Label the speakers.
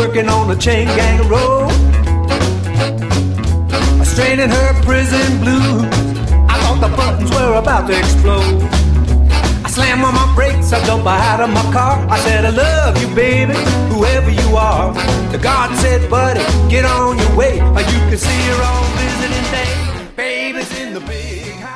Speaker 1: working on the chain gang road, straining her prison blues. I thought the buttons were about to explode. I slammed on my brakes, I jumped out of my car. I said, I love you, baby, whoever you are. The guard said, buddy, get on your way, or you can see her on visiting day. Baby's in the big house.